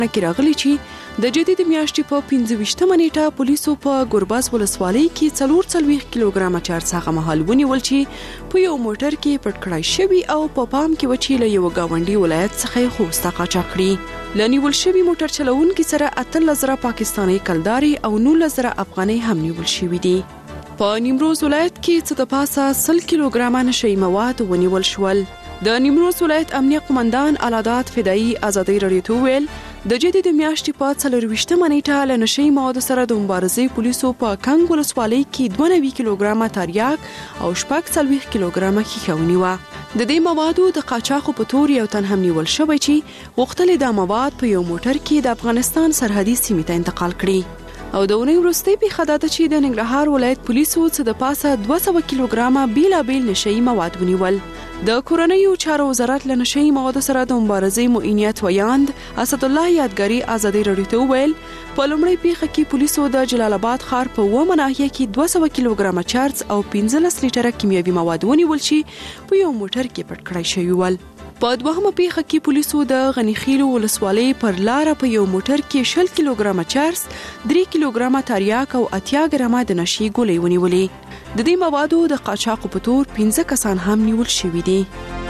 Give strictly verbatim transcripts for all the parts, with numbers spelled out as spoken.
کې راغلي چې د جدید میاشتې په پنځه ویشتمه نیټه پولیسو په ګرباز ولسوالۍ کې څلور څلوېښت کیلوګرامه چارس هغه مهال ونیول چې په یو موټر کې پټ کړای شوي او په پام کې و چې له یوه ګاونډي ولایت څخه یې خوسته قاچاق کړي. له نیول شوي موټر چلوونکي سره اتلس زره پاکستاني کلدارې او نولس زره افغانۍ هم نیول شوي دي. په نیمروز ولایت کې څه د پاسه سل کیلوګرامه نشهیي مواد ونیول شول. د نیمروز ولایت امنیه قومندان علادات فدایي ازادي راډیو ته وویل د جدید میاشتې په څلرویشتمه نیټه له نشهیي موادو سره د مبارزې پولیسو په کنګ ولسوالۍ کې دوه نوي کیلوګرامه تریاک او شپږ څلوېښت کیلوګرامه ښیښه ونیوه. د دې موادو د قاچاقو په تور یو تن هم نیول شوی چې غوښتل دا مواد په یو موټر کې د افغانستان سرحدي سیمې ته انتقال کړي. او د اونۍ وروستۍ پیښه دا ده چې د ننګرهار ولایت پولیسو څه د پاسه دوه سوه کیلوګرامه بیلابیل نشهیي مواد ونیول. د کورنیو چارو وزارت له نشهیي موادو سره د مبارزې معینیت ویاند اسد الله یادګاري ازادي راډیو ته وویل په لومړۍ پیښه کې پولیسو د جلال آباد ښار په اوومه ناحیه کې دوه سوه کیلوګرامه چارس او پنځلس لیټره کیمیاوي مواد ونیول چې په یو موټر کې پټ کړای شوي ول. په دوهمه پیښه کې پولیسو د غنیخیلو ولسوالۍ پر لاره په یو موټر کې شل کیلوګرامه چارس، درې کیلوګرامه تریاک او اتیا ګرامه د نشي ګولۍ ونیولې. د دې موادو د قاچاقو په تور پنځه کسان هم نیول شوي دي.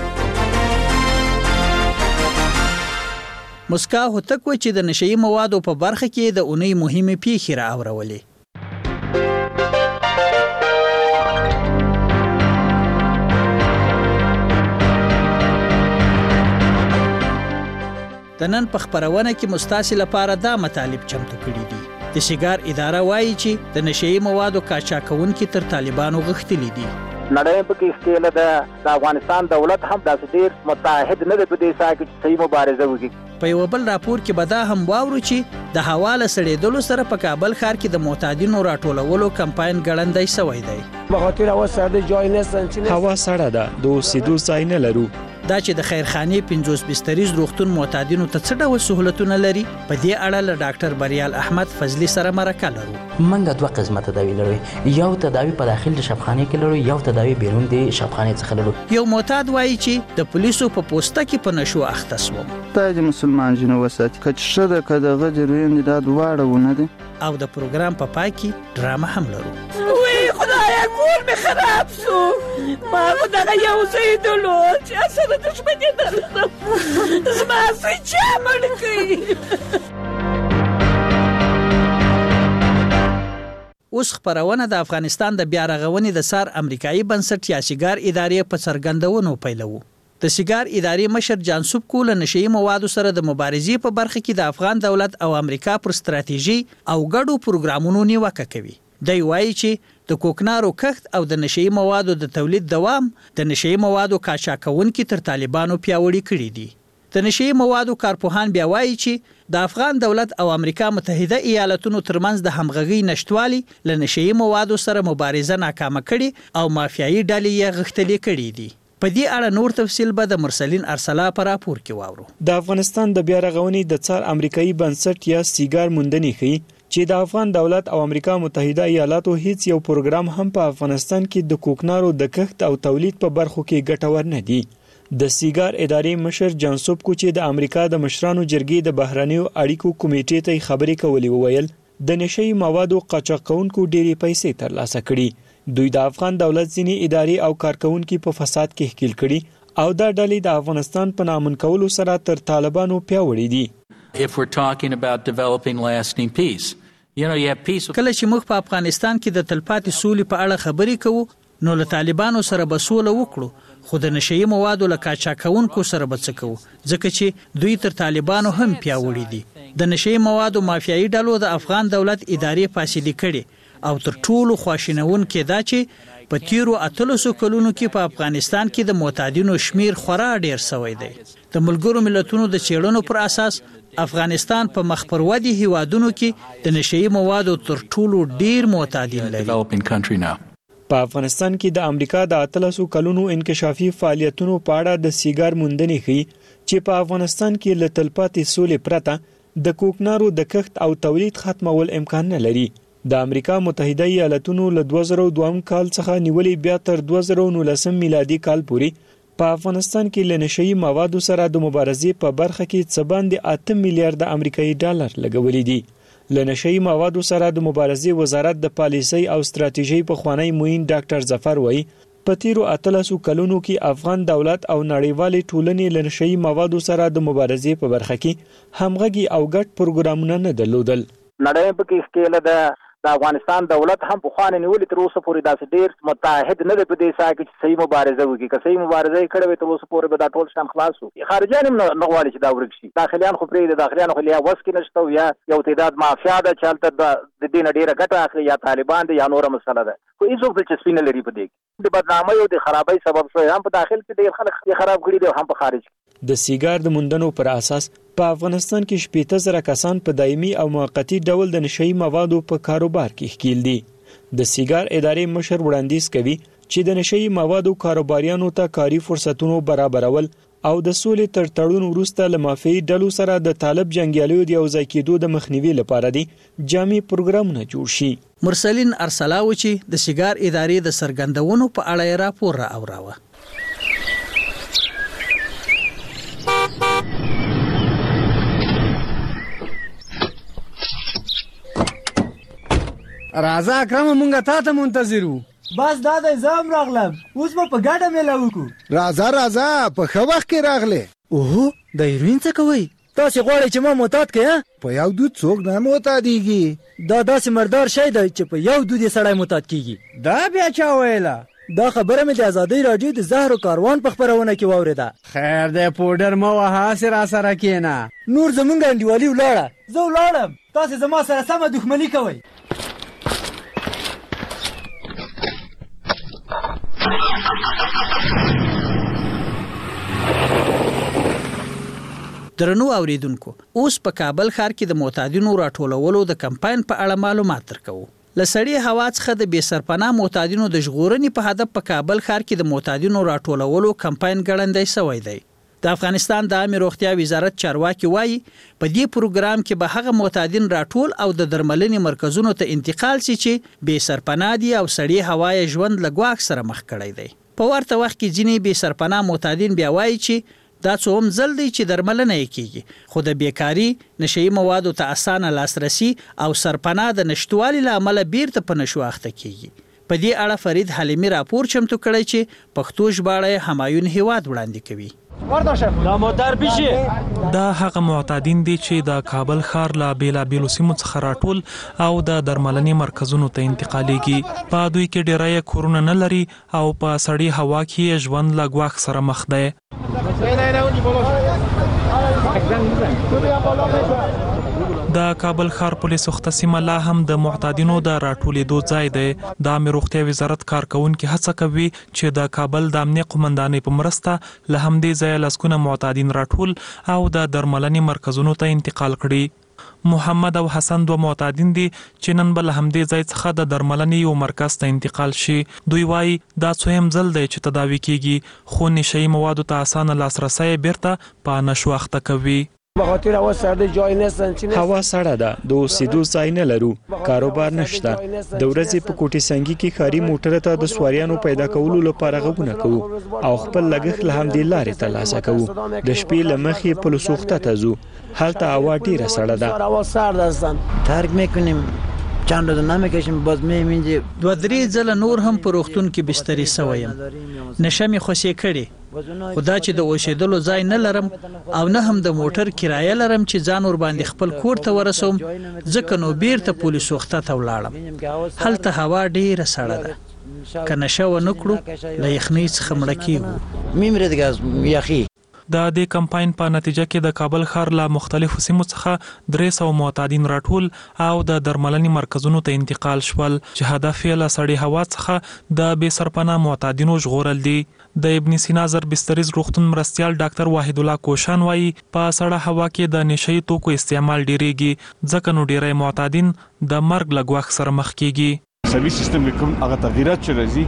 مسکا هوتک و چې د نشهیي موادو په برخه کې د اونۍ مهمې پیښې رااورولې. د نن په خبرونه کې مستاسي لپاره دا مطالب چمتو کړي دي. د سیګار اداره وایي چې د نشهیي موادو قاچاقونکي تر طالبانو غښتلي دي. نړۍ په کې ښکېله ده د افغانستان دولت هم داسې ډېر متحد نه دی په دې ساحه کې چې صحیح مبارزه وکړي. په یو بل راپور کې به دا هم واورو چې د هوا له سړېدلو سره په کابل ښار کې د معتادینو راټولولو کمپاین ګړندی سوی دی. بخاطر هوا سړه جای نستن هوا سړه ده د اوسېدو ځای نه لرو. دا چې د خیرخانې پنځوس بستریز روغتون معتادینو ته څه ډول سهولتونه لري، په دې اړه له ډاکټر بریال احمد فضلي سره مرکه لرو. منګه دوه قسمه تداوی لرو، یو تداوی په داخل د شفاخانې کې لرو، یو تداوی بیرون د شفاخانې څخه لرو. یو معتاد وایي چې د پولیسو په پوسټه کې په نشو اخته سوم. تاج مسلمان جنو وساتي کچ شده کداغه جریان دا دواړه ونه دي. او د پروګرام په پای کې ډرامه هم لرو. وی خدایا کور می خراب شو، ما خدای یو زیدلو چې اصله دشمنی درلودم، زما سوی چا مړ کړي. اوس خبرونه د افغانستان د بیا رغونې د سار امریکایي بنسټ یا سیګار ادارې په څرګندونو پیلوو. د سیګار ادارې مشر جانسوب کول نشهیي موادو سره د مبارزې په برخه کې د افغان دولت او امریکا پر ستراتیژي او ګډو پروګرامونو نیوکه کوي. دی وایي چې د کوکنارو کښت او د نشهیي موادو د تولید دوام د نشهیي موادو قاچاقونکي تر طالبانو پیاوړي کړي دي. د نشهیي موادو کارپوهان بیا وایي چې د افغان دولت او امریکا متحده ایالاتونو ترمنځ د همغږۍ نشتوالي له نشهیي موادو سره مبارزه ناکامه کړي او مافیایي ډلې یې غښتلې کړي دي. په دې اړه نور تفصیل به د مرسلین ارسلا په راپور کې واورو. د افغانستان د بیا رغونې د څار امریکایي بنسټ یا سیګار موندنې ښیي چې د افغان دولت او امریکا متحده ایالاتو هیڅ یو پروګرام هم په افغانستان کې د کوکنارو د کښت او تولید په برخو کې ګټور نه دی. د سیګار ادارې مشر جانسوب کو چې د امریکا د مشرانو جرګې د بهرنیو اړیکو کمیټې ته خبرې کولې وویل د نشهیي موادو قاچاقونکو ډېرې پیسې ترلاسه کړي. دوی د افغان دولت ځینې ادارې او کارکونکي په فساد کې ښکیل کړي او دا ډلې د افغانستان په نامن کولو سره تر طالبانو پیاوړي دي. If we're talking about developing lasting peace, you know, you have peace. کله چې موږ په افغانستان کې د تلپاتې سولې په اړه خبرې کوو نو له طالبانو سره به سوله وکړو، خو د نشهیي موادو له قاچاقونکو سره به څه کوو ځکه چې دوی تر طالبانو هم پیاوړي دي. د نشهیي موادو مافیایي ډلو د افغان دولت ادارې فاسدې کړي او تر ټولو خواشینونکې دا چې په تیرو اتلسو کلونو کې په افغانستان کې د معتادینو شمیر خورا ډیر سوی دی. د ملګرو ملتونو د څېړنو پر اساس افغانستان په مخ پر ودې هیوادونو کې د نشهیي موادو تر ټولو ډیر معتادین لري. په افغانستان کې د امریکا د اتلسو کلونو انکشافي فعالیتونو په اړه د سیګار موندنې ښیي چې په افغانستان کې له تلپاتې سولې پرته د کوکنارو د کښت او تولید ختمول امکان نه لري. د امریکا متحده ایالاتونو له دوه زره دوه کال څخه نیولې بیا تر دوه زره نولس میلادي کال پورې په افغانستان کې له نشئی موادو سره د مبارزې په برخه کې څه باندې اته میلیارډ امریکایي ډالر لګولې دي. له نشئی موادو سره د مبارزې وزارت د پالیسۍ او ستراتیژۍ په خوانی موین ډاکټر ظفر وایي په تیرو اتلسو کلونو کې افغان دولت او نړیوالې ټولنې له نشئی موادو سره د مبارزې په برخه کې همغږي او ګډ پروګرامونه نه درلودل. نړۍ په کې سکیل ده د افغانستان دولت هم په خوانه نیولې تر اوسه پورې داسې ډیر متحد نه دی په دې ساحه کې چې صحیح مبارزه وکړي. که صحیح مبارزه یې کړې وي تر اوسه پورې به دا ټول شان خلاص وو. خارجيان هم نه غواړي چې دا ورک شي. داخليان خو پرې د داخليان خو لیا وس کې نشته یا یو تعداد مافیا ده چې هلته د دې نه ډیره ګټه اخلي یا طالبان دي یا نوره مسله ده. خو هیڅوک دلچسپي نه لري په دې کې. د بدنامۍ او د خرابۍ سبب شوی هم په داخل کې ډیر خلک یې خراب کړي دي هم په خارج کې. د سیګار د موندنو پر اساس په افغانستان کې شپږ زره کسان په دایمي او موقتی ډول د نشئی موادو په کاروبار کې ښکیل دي. د سیګار ادارې مشر وړاندیز کوي چې د نشئی موادو کاروباریانو ته کاري فرصتونو برابرول او د سولې تر تړون وروسته له مافیایي ډلو سره د طالب جنگیالیو د یوځای کېدو د مخنیوي لپاره دي جامع پروګرامونه جوړ شي. مرسلین ارسلاو چې د سیګار ادارې د سرګندونو په اړه راپور را اوراوه. راځه اکرم مونږه تا ته منتظر وو. بس دا د زام راغلم اوس په ګډه مېله وکړو. راځه راځه په ښه وخت کې راغله. اوه د هیروین څه کوي؟ تاسو غواړئ چې ما معتاد کړئ؟ په یو دود څوک نه معتادیږي. دا داسې مردار شی دی چې په یو دود یې سړی معتاد کیږي. دا بیا چا ویله؟ دا خبره مې د ازادۍ راډیو د زهر و کاروان په خبرونه کې واورېده. خیر دی پوډر مه وهه هسې راسره کښېنه. نور زمونږ انډیوالي ولاړه. زه ولاړم تاسې زما سره سمه دښمني کوئ. درنو اوریدونکو اوس په کابل ښار کې د معتادینو راټولولو د کمپاین په اړه معلومات درکوو. لسړی هوا څخه د بې سرپناه معتادینو د ژغورنې په هدف په کابل ښار کې د معتادینو راټولولو کمپاین ګړندی شوی دی. د افغانستان د عامه روغتیا وزارت چارواکي وایي په دې پروګرام کې به هغه معتادین راټول او د درملنې مرکزونو ته انتقال شي چې بې سرپناه دي او سړی هوا یې ژوند له ګواښ سره مخ کړی دی. په ورته وخت کې ځینې بې سرپناه معتادین بیا وایي چې دا څو هم ځل دی چې درملنه یې کیږي خو د بیکاري نشئی موادو ته اسانه لاسرسي او سرپناه د نشټوالي له امله بیرته په نشو اخته کیږي. په دې اړه فرید حلیمي راپور چمتو کړی چې پښتو ژباړه همایون هیواد وړاندې کوي. دا موتر بشي دا هغه معتادین دي چې د کابل ښار لا بیلا بیلو سیمو څخه راټول او د درملنې مرکزونو ته انتقالیږي. په دوی کې ډیری کورونه نه لري او په سړی هوا کې ژوند له ګواښ سره مخ دی. د کابل ښار پولیس وخته سیمه لا هم د معتادینو د راټولېدو ځای دی. د عامه روغتیا وزارت کارکونکي هڅه کوي چې د کابل د امنیه قومندانۍ په مرسته له همدې ځایه لسګونه معتادین راټول او د درملنې مرکزونو ته انتقال کړي. محمد او حسن دوه معتادین دي چې نن به له همدې ځای څخه د درملنې یو مرکز ته انتقال شي. دوی وایي دا څویم ځل دی چې تداوي کیږي خو نشئی موادو ته اسانه لاسرسی بیرته په نشو اخته کوي. بخاطر هوا سرده جای نستن چی هوا سړه ده د اوسېدو ځای نه لرو کاروبار نشته. د ورځې په کوټې سنګي کې ښاري موټر ته د سواریانو پیدا کولو لپاره غوونه کوو او خپل لګښت له همدې لارې ترلاسه کوو. د شپې له مخې پلوسوخته ته ځو هلته هوا ډیره سړه ده. هوا سرد هستن ترک میکنیم چند روز نمیکشیم باز میمینیم. دوه درې ځله نور هم په روغتون کې بستري سویم. نشه مې خوشې کړې خو دا چې د اوسېدلو ځای نه لرم او نه هم د موټر کرایه لرم چې ځان ور باندې خپل کور ته ورسوم ځکه نو بیرته پولیس وخته ته ولاړم. هلته هوا ډیره سړه ده که نشه ونه کړو له یخنۍ څخه مړه کیږو. میمرې دیگه از یخی. د دې کمپاین په نتیجه کې د کابل ښار له مختلفو سیمو څخه درې سوه معتادین راټول او د درملنې مرکزونو ته انتقال شول چې هدف یې له سړې هوا څخه د بې سرپناه معتادینو ژغورل دي. د ابن سینا زر بستریز روغتون مرستیال ډاکټر واحد الله کوشان وایي په سړه هوا کې د نشئی توکو استعمال ډیریږي ځکه نو ډیری معتادین د مرګ له ګواښ سره مخ کیږي. سرویس سیستم کې کوم هغه تغیرات چې راځي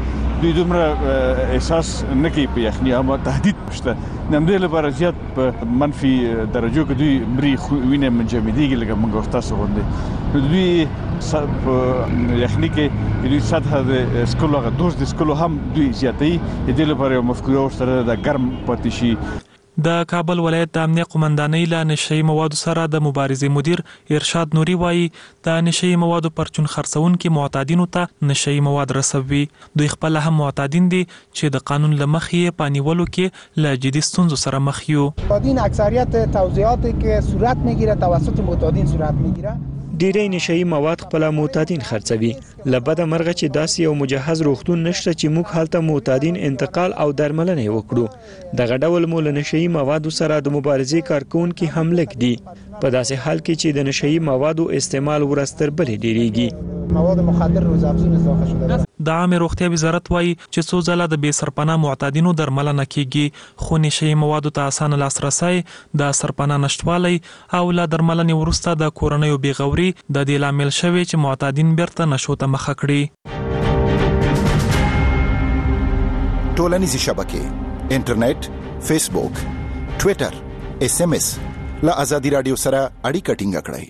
دوی دومره احساس نه کوي په یخني اما تهدید شته. د همدې لپاره زیات په منفي درجو کې دوی مري وینه منجمدېږي لکه موږ او تاسو غوندې. نو دوی په یخني کې دوی سطح د سکلو هغه دوز د سکلو هم دوی زیاتوي. د دې لپاره یو مفکوره ورسره د ګرم پاتې شي. د کابل ولایت د امنیه قومندانۍ له نشئی موادو سره د مبارزې مدیر ارشاد نوري وایي د نشئی موادو پرچون خرڅونکو معتادینو ته نشئی مواد رسوي. دوی خپل هم معتادین دي چې د قانون له مخې په نیولو کې له جدي ستونزو سره مخ یو. معتادین اکثریت توزیعاتی که صورت میگیره توسط معتادین صورت میگیره. ډیری نشئی مواد خپل معتادین خرڅوي. لبده مرغه چې داسې یو مجهز روغتون نشته چې موږ حالت معتادین انتقال او درملنه وکړو. دغه ډول مول نشئی موادو سره د مبارزې کارکونکو هم لګ دي. په داسې حال کې چې د نشئی موادو استعمال ورستر بلې ډیریږي. مواد مخدر روز افزون اضافه شده. د عامه روغتیا وزارت وایي چې څو ځله د بې سرپناه معتادینو درملنه کیږي خو نشئی موادو ته اسانه لاسرسي د سرپناه نشټوالي او له درملنې وروسته د کورنیو بیغوري د دې لامل شوی چې معتادین بیرته نشو ته مخ کړي. ټولنیزې شبکې انټرنیټ، فیسبوک، ټوئیټر، اس ام اس له ازادي رادیو سره اړیکه ټینګه کړئ.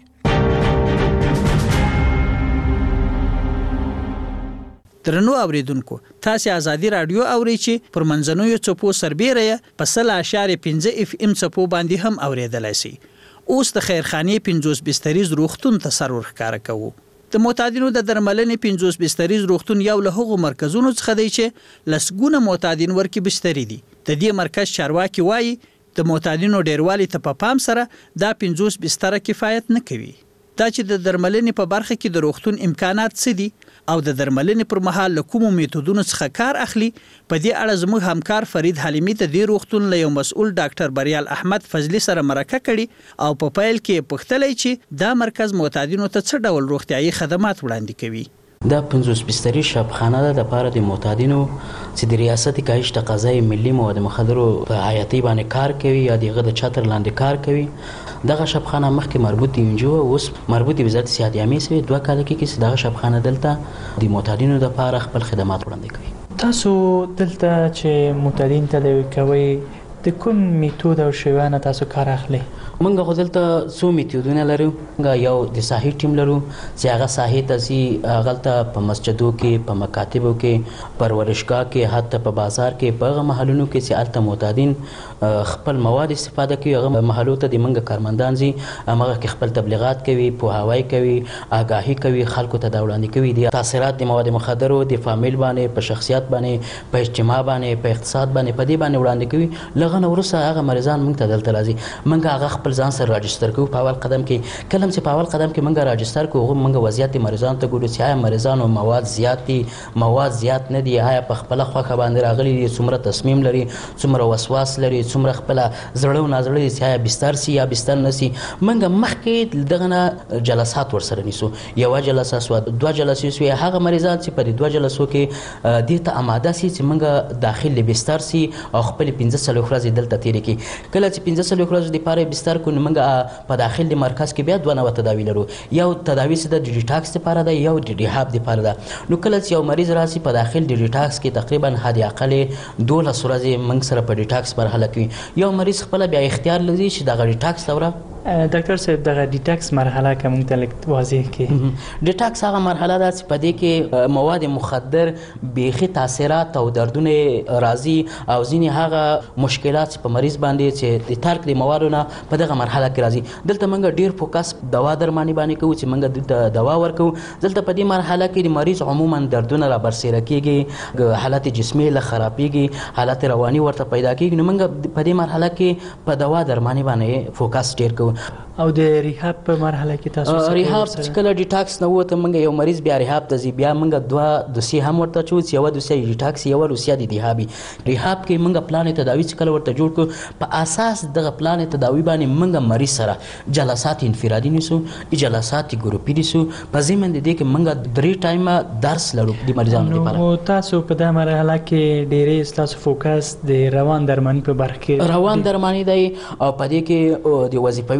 درنو اوریدونکو تاسو ازادي رادیو اورئ چې پر منځنوي چپو سربېره په سل اشاره پنځه اف ام چپو باندې هم اوریدلای شي. اوس د خیرخانه پنځوس بستریز روغتون تصرف ښکار کوو. د معتادینو د درملنې پنځوس بستریز روغتون یو له هغو مرکزونو څخه دی چې لسګونه معتادین ورکې بستری دي. د دې مرکز چارواکي وایي د معتادینو ډیروالي ته په پام سره دا پنځوس بستر کفایت نه کوي. دا چې د درملنې په برخه کې د روغتون امکانات څه دي او د درملنې پر مهال له کومو میتودونو څخه کار اخلي، په دې اړه زموږ همکار فرید حلیمی ته د روغتون له یو مسؤل ډاکټر بریال احمد فضلی سره مرکه کړي او په پیل کې پوښتلی چې دا مرکز معتادینو ته څه ډول روغتیايي خدمات وړاندې کوي. دا پنځوس بستری شبخانه ده د لپاره د معتادینو چې د ریاست کاهش تقاضای ملي مواد مخدرو په حیاتي باندې کار کوي یا دغه د چتر لاندې کار کوي. دغه شبخانه مخکې مربوط انجو اوس مربوط وزارت صحت عامه سوي دوه کال کې چې دغه شبخانه دلته د معتادینو لپاره خپل خدمات وړاندې کوي. تاسو دلته چې معتادین تداوي کوي د کوم میتود او شیوانه تاسو کار اخلي؟ موږ خو دلته څو میتودونه لرو. یو د ساحي ټیم لرو چې هغه ساحي ته ځي، هغه ته په مسجدو کې، په مکاتبو کې، پرورشګاه کې، حتی په بازار کې، په هغه محلونو کې چې هلته معتادین خپل مواد استفاده کوي، هغه محلو ته د موږ کارمندان ځي، هغه کې خپل تبلیغات کوي، پوهاوی کوي، آگاهي کوي، خلکو ته دا وړاندې کوي د تاثیرات د مواد مخدرو د فامیل باندې، په شخصیت باندې، په اجتماع باندې، په اقتصاد باندې، په دې باندې وړاندې کوي. لغه نو ورسره هغه مریضان موږ ته دلته راځي، موږ هغه خپل ځان سره راجستر کوو په اول قدم کې. کله چې په اول قدم کې موږ راجستر کوو هغه موږ وضعیت مریضان ته ګورو چې آیا مریضانو مواد زیات دي، مواد زیات نه دي، آیا په خپل خوخه باندې راغلي دي، څومره تصمیم لري، څومره وسواس لري، څومره خپل زړه او نازړه دي چې آیا بستر سي یا بستر نسی. موږ مخکې دغه جلسات ورسره نیسو، یو جلسه سو دوه جلسې سو، هغه مریضان چې په دوه جلسو کې د ته آماده سي چې موږ داخل بستر سي او خپل پنځه سلو ورځې دلته تیر کی. کله چې پنځه سلو ورځې د پاره بستر کو موږ په داخل د مرکز کې بیا دوه نوع تداوی لرو. یو تداوی چې د ډیټاکس لپاره ده، یو د ریهاب لپاره ده. نو کله چې یو مریض راسي په داخل د ډیټاکس کې تقریبا حد اقل دولس ورځې موږ سره په ډیټاکس مرحله کې یو مریض خپل بیا اختیار لري چې د ډیټاکس لپاره ډاکټر صاحب دغه ډیټاکس مرحله کوم ته لیک واضح کې. ډیټاکس هغه مرحله ده چې په دې کې مواد مخدر بیخي تاثیرات او دردونه راځي او ځینې هغه مشکلات په مریض باندې چې د ترک د موادونه په دغه مرحله کې راځي. دلته موږ ډیر فوکس دوا درمانی باندې کوو چې موږ د دوا ورکو. دلته په دې مرحله کې د مریض عموما دردونه را برسېره کیږي، حالت جسمي له خرابېږي، حالت رواني ورته پیدا کیږي. نو موږ په دې مرحله کې په دوا درمانی باندې فوکس ډیر کوو. او د ریهاب په مرحله کې تاسو سره ریهاب چې کله ډیټاکس نه وته موږ یو مریض بیا ریهاب ته ځي، بیا موږ دوه دوسی هم ورته چوي، یو دوسی ډیټاکس، یو دوسی د ریهابي. ریهاب کې موږ پلان تداوی چې کله ورته جوړ کو په اساس دغه پلان تداوی باندې موږ مریض سره جلسات انفرادي نیسو، جلسات ګروپي نیسو. په ضمن د دې کې موږ درې ټایم درس لرو د مریضانو لپاره. نو تاسو په دغه مرحله کې ډېرې تاسو فوکس د روان درمانی په برخه کې روان درمانی دی او په دې کې د وظیفوي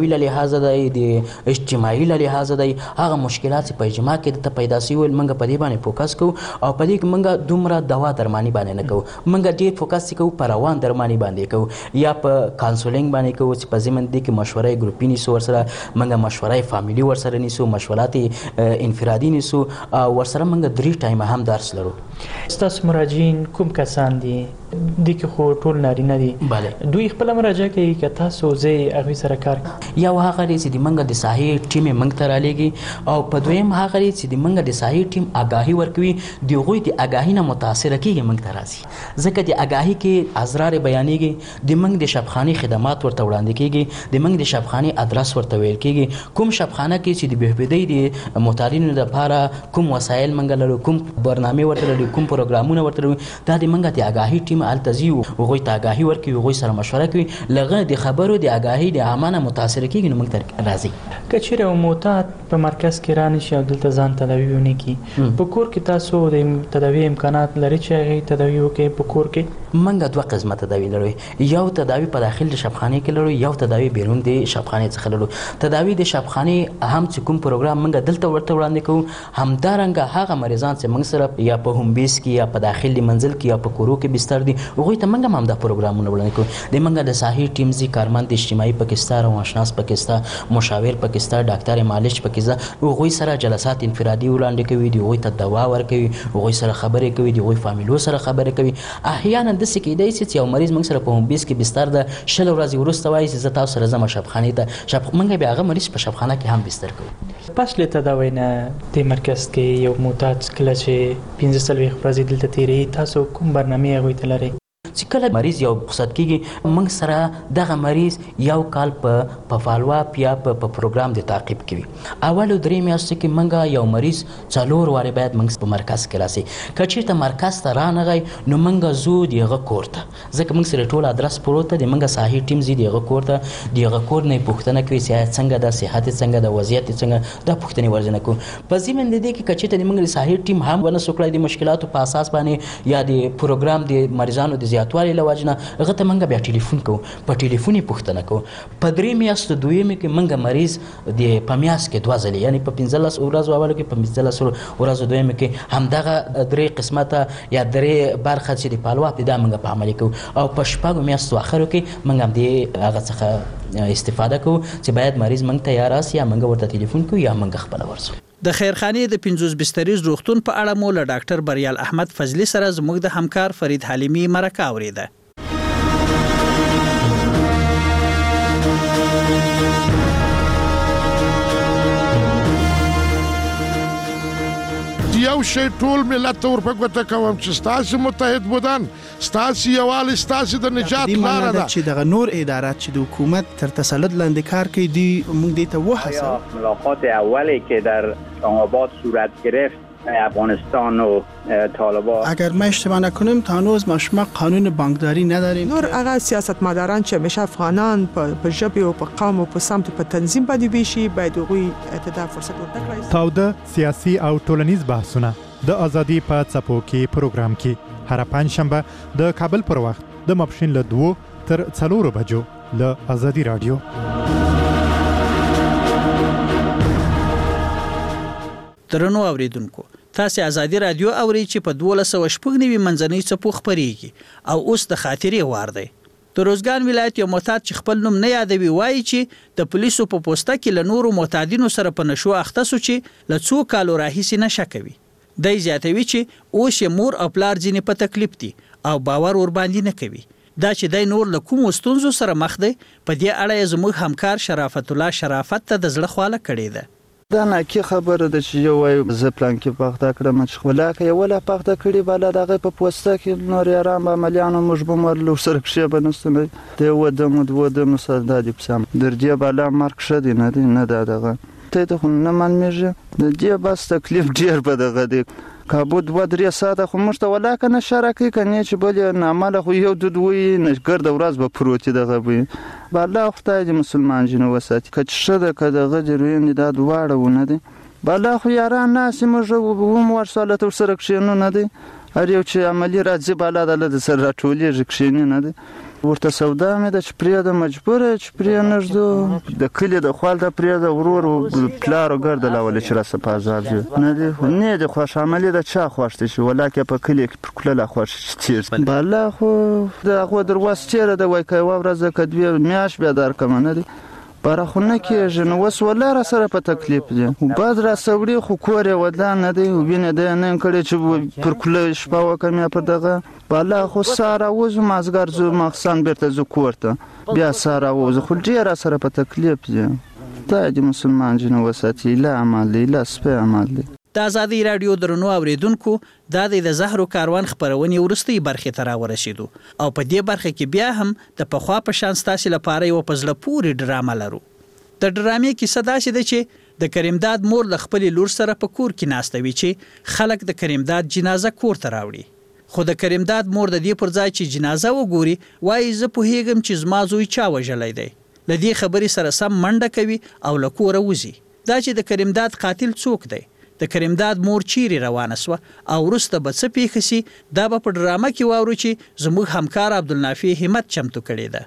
معنوي له لحاظ دی د اجتماعي له لحاظ دی هغه مشکلات چې په اجتماع کې د پیدا شوي موږ په دې باندې فوکس کوو او په دې کې موږ دومره دوا درمانی باندې نه کوو موږ ډېر فوکس کوو په روان درمانی باندې کوو یا په کانسولینګ باندې کوو چې په ضمن دې کې مشوره ګروپي نیسو ورسره موږ مشوره فامیلي ورسره نیسو مشورات انفرادي نیسو او ورسره موږ درې ټایم هم درس لرو. ستاسو مراجعین کوم کسان دي؟ د کې خو ټول نارینه دي. بله دوی خپل مراجعه کوي که تاسو زه هغوی سره کار یا هغه دی چې د موږ د ساحې ټیم یې موږ ته رالیږي او په دویم هغه دی چې د موږ د ساحې ټیم آګاهي ورکوي د هغوی د آګاهي نه متاثره کېږي موږ ته راځي ځکه د آګاهي کې اسرار بیانېږي د موږ د شفخانې خدمات ورته وړاندې کېږي د موږ د شفخانې ادرس ورته ویل کېږي کوم شفخانه کې چې د بهبودۍ د متعلینو دپاره کوم وسایل موږ لرو کوم برنامې ورته لرو کوم پروګرامونه ورته لرو دا د موږ د آګاهي ټیم هلته ځي هغوی ته آګاهي ورکوي هغوی سره مشوره کوي له د خبرو د آګاهي د عامه نه متاثره کېږي نو موږ ته راځي. که چېرې یو معتاد په مرکز کې رانشي او دلته ځان تداوي ونه کړي په کور کې تاسو د تداوي امکانات لري چې هغې تداوي وکړي په کور کې؟ موږ دوه قسمه تداوي لرو یو تداوي په داخل د شفخانې کې لرو یو تداوي بیرون د شفخانې څخه لرو. تداوي د شفخانې هم چې کوم پروګرام موږ دلته ورته وړاندې کوو همدارنګه هغه مریضان چې موږ سره یا په هوم بیس کې یا په داخل د منزل کې یا په کورو کې بستر دي هغوی ته موږ هم دا پروګرامونه وړاندې کوو. د موږ د ساحې ټیم ځي کارمند اجتماعي پکې شته روانشناس پکې شته مشاور پکې شته ډاکټر معالج پکې شته هغوی سره جلسات انفرادي وړاندې کوي د هغوی ته دوا ورکوي هغوی سره خبرې کوي د هغوی فامیلو سره خبرې کوي. احیانا داسې کیدای شي چې یو مریض موږ سره په هوم بیس کې بستر ده شل ورځې وروسته وایي چې زه تاسو سره ځم شفخانې ته شف موږ بیا هغه مریض په شفخانه کې هم بستر کوو. پس له تداوی نه د مرکز کې یو معتاد کله چې پنځه څلوېښت ورځې دلته تېروي تاسو کوم برنامې هغوی ته لرئ؟ چې کله مریض یو رخصت کېږي موږ سره دغه مریض یو کال په په فالوآپ یا په پروګرام د تعقیب کوي. اولو درې میاشتو کې موږ یو مریض څلور وارې باید موږ په مرکز کې راسي. که چېرته مرکز ته رانغی نو موږ ځو د هغه کور ته ځکه موږ سره ټول ادرس پروت دی د موږ ساحې ټیم ځي د هغه کور ته د هغه کور نه یې پوښتنه کوي صحت څنګه ده صحت یې څنګه ده وضعیت یې څنګه دا پوښتنې ورځنه کوو. په ضمن د دې کې که چېرته د موږ د ساحې ټیم هم ونه سو کړی د مشکلاتو په اساس باندې یا د پروګرام د مریضانو د زیاتوالي له وجې نه هغه ته موږ بیا ټلیفون کوو په ټلیفون یې پوښتنه کوو. په درې میاشتو دویمې کې موږ مریض د په میاشت کې دوه ځلې یعنې په پنځلس ورځو اولو کې په پنځلس ورځو دویمې کې همدغه درې قسمته یا درې برخه چې د فالوآپ دی دا موږ په عملي کوو او په شپږو میاشتو اخرو کې موږ هم د هغه څخه استفاده کوو چې باید مریض موږ ته یا راسي یا موږ ورته ټلیفون کوو یا موږ خپله ورسو. د خیرخانې د پنځوس بستریز روغتون په اړه مو له ډاکټر بریال احمد فضلي سره زموږ د همکار فرید حلیمي مرکه اورېده. یو شی ټول ملت ته ورپګوته کوم چې ستاسو متحد بودن ستاسو یووالی ستاسو د نجات لاره ده چې دغه نور ادارات چې د حکومت تر تسلط لاندې کار کوي دی موږ دې ته وحسه. ملاقات اولی که در اسلام‌آباد صورت گرفت افغانستان و طالبان اگر ما اشتباه نکنیم تا هنوز ما شما قانون بانکداری نداریم. نور هغه سیاستمداران چې همیشه افغانان په ژبه او په قوم او په سمت په تنظیم باندې ویشي باید هغوی ته فرصت ورکړي. تاوده سیاسي او ټولنیز بحثونه د ازادي په څپو کې پروګرام کې هر پنځشنبه د کابل پر وخت د ماپښین له دوه تر څلورو بجو له ازادي رادیو. درنو اوریدونکو تاسو ازادي رادیو اوري چې په دولس سوه شپږ نوي منځنۍ څپو خپرېږي او اوس د خاطرې وار دی. د روزګان ولایت یو معتاد چې خپل نوم نه یادوي وایي چې د پولیسو په پوسته کې له نورو معتادینو سره په نشو اخته سو چې له څو کالو راهیسې نشه کوي. دی زیاتوي چې اوس یې مور او پلار ځینې په تکلیف دي او باور ورباندې نه کوي. دا چې دی نور له کومو ستونزو سره مخ دی په دې اړه یې زموږ همکار شرافت الله شرافت ته د زړه خواله کړې ده. دا ناکي خبره ده چې یو وایي زه پلان کې پخته کړم چې ولاکه یو ولا پخته کړي بالا دغه په پوسټه کې نور یاران به عملیانو موږ به مر لو سره کښې به نستنه دی ودم ودم سره د دې پسام در دې بالا مارک شدي نه دی نه دغه ته ته نه معلومیږي د دې بس تکلیف ډیر به دغه دی کابو دوه درې ساعته خو موږ ته ولاکه نه شارکې کني چې بل نه عمله خو یو د دوی نه ګرد ورځ به پروت دغه وي بالا خدای دې مسلمان جنو وساتي کچ شده کداغه جروین دا دواړه ونه دي بالا خو یاران ناس موږ ووم ورساله تر سره کښینو نه دي هر یو چې عملی راځي بالا د سره ټولې ژکښینې نه دي ورته سودا مې د چپریا د مجبور چپریا نږدې د کلی د خپل د پریا د ورور پلار ګرد لاول چې را سپازار نه دی نه د خوش عملی د چا خوشته شي ولکه په کلی کې پر کله خوش چیر بالا خو د خو درواس چیرې د وای کوي ورځ کدوی میاش بیا در کوم نه دی برخونه کې جن وس ولا را سره په تکلیف دي بعد را سوړي خو کور ودان نه دی وینه د نه کړي چې پر کله شپه وکمه په دغه بالا خو ساره وز مازګر زو مخسن برته زو کوړته بیا ساره وز خو ډیر سره په تکلیف دي ته د مسلمان جن وساتي لا عمل لا سپه عمل دي د ازادي رادیو درنو اوریدونکو د د زهرو کاروان خبرونې ورستي برخه ترا ورسېدو او په دې برخه کې بیا هم د پخوا په شان ستاسو لپاره یو پزله پوری ډرامه لرو د ډرامې کیسه داسې ده چې د کریمداد مور د خپل لور سره په کور کې ناستوي چې خلک د کریمداد جنازه کور ته راوړي خو د کریمداد مور د دې پر ځای چې جنازه وګوري وایي زه پوهیږم چې زما زوی چا وژلی دی لدې خبرې سره سم منډه کوي او له کوره وځي دا چې د کریمداد قاتل څوک دی د کریمداد مور چیرې روانه سوه او وروسته به څه پیښه سي دا به په ډرامه کې واورو چې زموږ همکار عبدالنافع همت چمتو کړې ده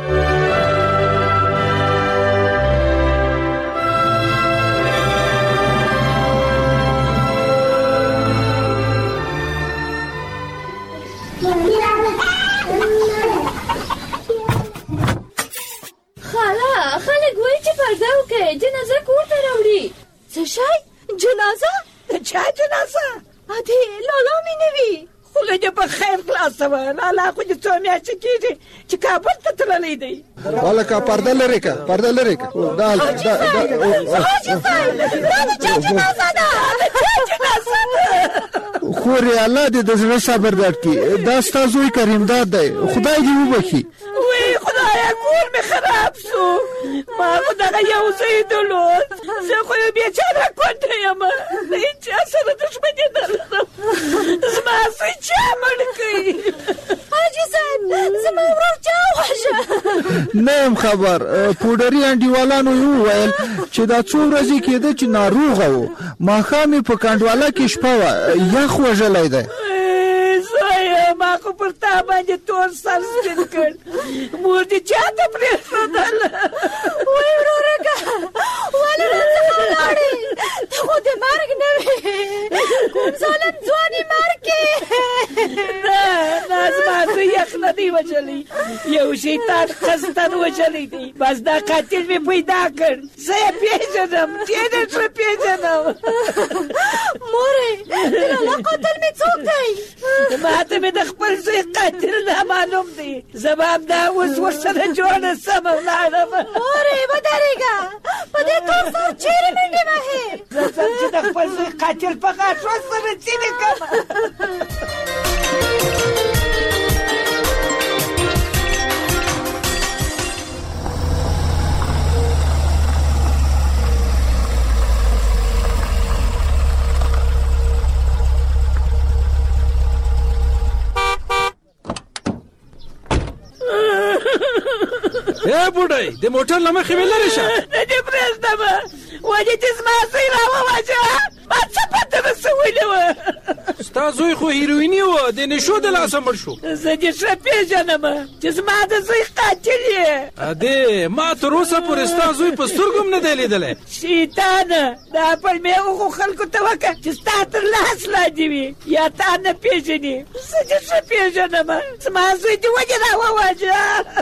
خاله خلک وایي چې پرده وکړئ جنازه کور ته راوړي څه شی جنازه؟ چا جنازه؟ ادي لالا مې نه وي خو لږه په خیر خلاصه وه لالا خو دې څو میاشتې کېږي چې کابل ته تللی دی هلکه پرده لرې که پرده لرې که دا حاجي صاحب دا د چا جنازه ده د چا جنازه ده خورې الله دې د زړه صبر درکړي دا ستا زوی کریمداد دی خدای دې وبخي وی خدایا کور مې خراب شو ما خو دغه یو زوی درلود زه خو یو بیچاره کونډه یم د هېچا سره دښمني نه لرم زما زوی چا مړ کړي حاجي صاحب زما ورور چا وواژه نه یم خبر پوډري انډیوالانو یې وویل چې دا څو ورځې کېده چې ناروغه و ماښام یې په کنډواله کې شپه وه یخ وژلی دی زویه ما خو پر تا باندې تور سر سپین کړ مور دې چا ته پرېښودل وایي ورورکه ولې راڅخه ولاړې ته خو د مرګ نه وې کوم ظالم ځواني مرګ کې نه نه زما زوی یخ نه دی وژلی یو شیطان قصدن وژلی دی بس دا قاتل مې پیدا کړ زه یې پېژنم ډېر ښه پېژنم مورې د لالا قاتل مې څوک دی ما ته مې د خپل زوی قاتل نامعلوم دی زما همدا اوس ورسره جوړه سمه ولاړم مورې ودرېږه په دې تور سر چیرې منډې وهې زه ځم چې د خپل زوی قاتل په غاښو سره ځینې کړم اے بوډۍ د موټر له مخې مې لرې شه نه دې پرېږدم ولې چې زما زوی راوواژه ما څه پته نه سویلې وه ستا زوی خو هیرویني و د نشو د لاسه مړ شو زه دې ښه پېژنم چې زما د زوی قاتل یې ادې ما تر اوسه پورې ستا زوی په سترګو هم نه دی لیدلی شیطانه دا پلمې هغو خلکو ته وکړه چې ستا تر لاس لاندې وي یا تا نه پېژني زه دې ښه پېژنم زما زوی دې ولې راوواژه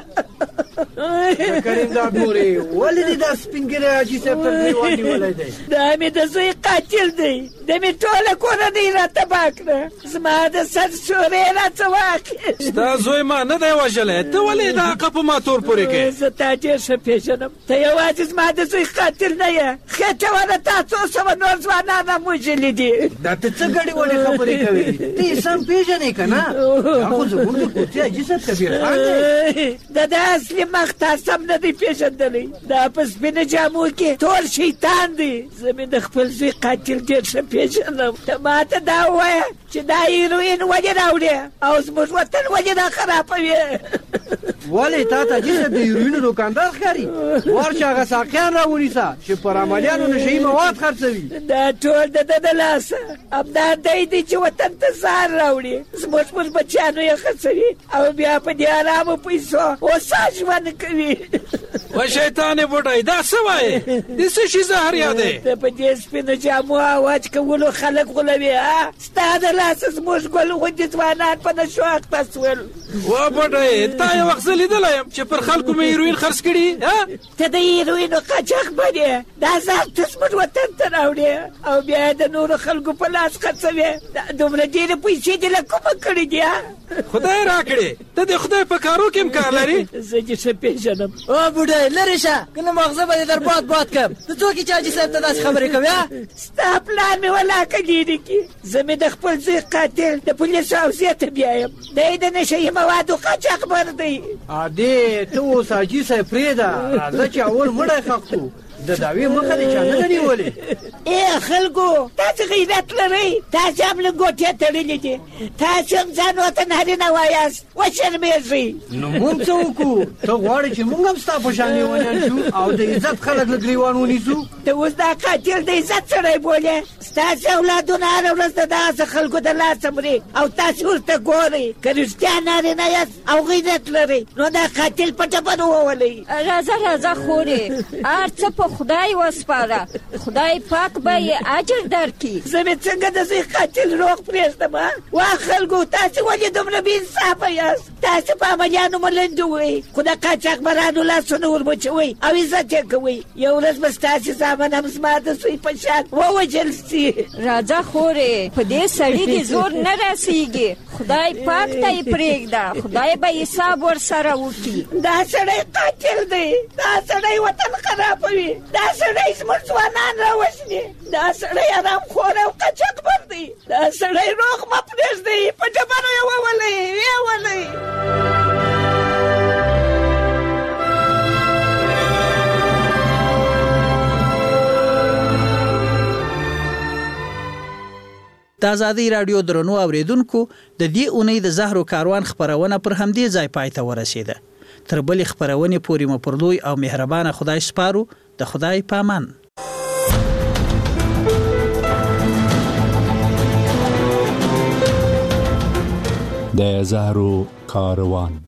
کریمداد مورې ولې دې دا سپین ږیری حاجي صاحب تر ګریوان نیولی دی دا مې د زوی قاتل دی د مې ټوله کورنۍ را تباه کړه زما د سر شورې راڅه واخېست ستا زوی ما نه دی وژلی ته ولې د حقه په ما تور پورې کوې زه تا ډېر ښه پېژنم ته یوازې زما د زوی قاتل نه یې خېټه ونه تا څو سوه نور ځوانان هم وژلي دي دا ته څه ګډې وړې خبرې کوې ته یې سم پېژنې که نه دا خو زموږ د کوڅې حاجي صاحب کبیر خان دی د ده اصلي مخ تا سم نه دی پېژندلی دا په سپینه جامو کې ټول شیطان دی زه مې د خپل زوی قاتل ډېر ښه پېژنم ته ما ته دا ووایه چې دا هیروین ولې راوړې او زموږ وطن ولې را خرابوې ولې تا ته جسد د هیروینو دوکاندار ښکاري ورشه هغه ساقیان راونیسه چې پر عملیانو نشهي مواد خرڅوي دا ټول د ده د لاسه همدا دی دی چې وطن ته زهر راوړي زموږ پر بچیانو یې خرڅوي او بیا په دې ارامو پیسو اوسه ژوند کوي و شیطانې بوډۍ دا څه وایې د څه شي زهر یادې ته په دې سپینو جامو اواج کولو خلک غولوي ها ستا د لاسه زموږ ګل غوندې ځوانان په نشو اخته سول وا بوډۍ تا یو وخت زه لیدلی یم چې پر خلکو مې هیروین خرڅ کړي ته د هیروینو قاچاق بنې دا زهر ته زموږ وطن ته راوړې او بیا د نورو خلکو په لاس خرڅوې دومره ډېرې پیسې دې له کومه کړې دي خدای راکړې ته د خدای په کارو کې هم کار لري زه دې ښه پېژنم او بوډۍ لرې شه که نه مغزه به دې در باد باد کړم ته څوک یې چې حاجي صاحب ته داسې خبرې کوې ستا پلار مې ولاکه لرې کړي زه مې د خپل زوی قاتل د پولیسو حوزې ته بیایم دی د نشه یي موادو قاچاقبر دی ادې ته اوس حاجي صاحب پرېږده راځه چې اول مړی ښخ کړو د دعوې مخه دې چا نه ده نیولې ای خلکو تاسې غیرت لرئ تاسې هم لنګوټې تړلې دي تاسې هم ځان ورته نارینه وایاست وشرمېږئ نو مونږ څه وکړو ته غواړې چې مونږ هم ستا په شان لیونیان شو او د عزت خلک له ګریوان ونیسو ته اوس دا قاتل د عزت سړی بولې ستاسې اولادونه هره ورځ د دغسې خلکو د لاسه مري او تاسې ورته ګورئ که رښتیا نارینه یاست او غیرت لرئ نو دا قاتل په ټپنو وولئ راځه راځه خورې هر څه په خدای وسپاره خدای پاک به یې اجر درکړي زه مې څنګه د زوی قاتل روغ پرېږدم وا خلکو تاسې ولې دومره بې انصافه یاست تاسې په عملیانو ملنډې ووایئ خو د قاچاقبرانو لاسونه ورمچوئ او عزت یې کوئ یو ورځ به ستاسې زامن هم زما د زوی په شان ووژل سي راځه خورې په دې سړي دې زور نه رسېږي خدای پاک ته یې پرېږده خدای به حساب ورسره وکړي دا سړی قاتل دی دا سړی وطن خرابوي دا سړی زموږ ځوانان راوژني دا سړی حرامخور او قاچاقبر دی دا سړی روغ مه پرېږدئ په ډبرو یې وولئ ویې ولئ د ازادۍ راډیو درنو اوریدونکو د دې اونۍ د زهرو کاروان خپرونه پر همدې ځای پای ته ورسېده تر بلې خپرونې پورې مو پر لوی او مهربانه خدای سپارو د خدای پامان د زهرو کاروان